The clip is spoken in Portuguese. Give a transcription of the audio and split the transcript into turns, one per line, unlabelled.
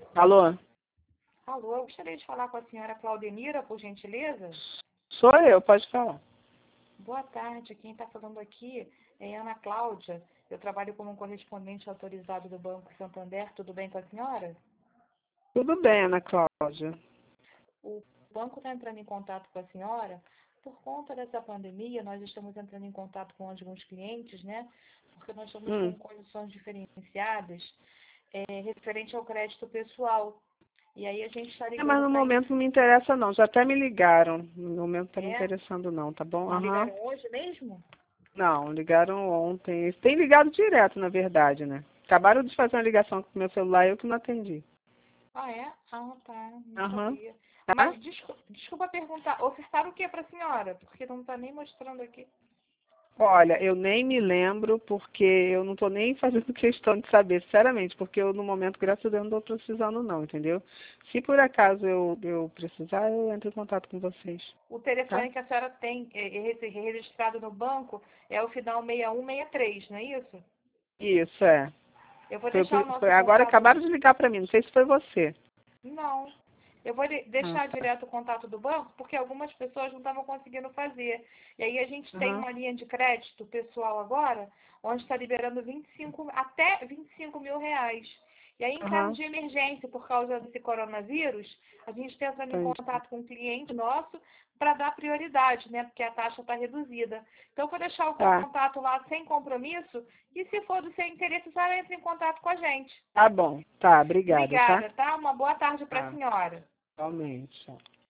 Alô?
Alô, eu gostaria de falar com a senhora Claudenira, por gentileza.
Sou eu, pode falar.
Boa tarde, quem está falando aqui é Ana Cláudia. Eu trabalho como correspondente autorizado do Banco Santander. Tudo bem com a senhora?
Tudo bem, Ana Cláudia.
O banco está entrando em contato com a senhora. Por conta dessa pandemia, nós estamos entrando em contato com alguns clientes, né? Porque nós estamos com condições diferenciadas referente ao crédito pessoal. E aí a gente está
Mas
ligando
no
para isso.
momento não me interessa não, já até me ligaram. No momento não tá me
É?
interessando não, tá bom?
Ligaram hoje mesmo?
Não, ligaram ontem. Tem ligado direto, na verdade, né? Acabaram de fazer uma ligação com o meu celular e eu que não atendi.
Ah, é? Ah, tá. Não
Aham.
sabia.
Tá?
Mas desculpa perguntar, ofertaram o que para a senhora? Porque não está nem mostrando aqui.
Olha, eu nem me lembro porque eu não tô nem fazendo questão de saber, sinceramente, porque eu no momento, graças a Deus, não tô precisando não, entendeu? Se por acaso eu precisar, eu entro em contato com vocês,
O
tá?
telefone que a senhora tem registrado no banco é o final 6163, não é isso?
Isso, é.
Eu vou deixar o nosso
Agora
contato.
acabaram de ligar para mim, não sei se foi você.
Não. Eu vou
Ah,
deixar
tá.
direto o contato do banco, porque algumas pessoas não estavam conseguindo fazer. E aí a gente tem
Aham.
uma linha de crédito pessoal agora, onde está liberando até 25 mil reais. E aí, em caso
Aham.
de emergência por causa desse coronavírus, a gente está entrando em
Entendi.
contato com um cliente nosso para dar prioridade, né? Porque a taxa está reduzida. Então, eu vou deixar o
Tá.
contato lá sem compromisso e, se for do seu interesse, a senhora entra em contato com a gente.
Tá bom. Tá, obrigada, tá?
Obrigada, tá? Uma boa tarde para a
Tá.
senhora.
Realmente.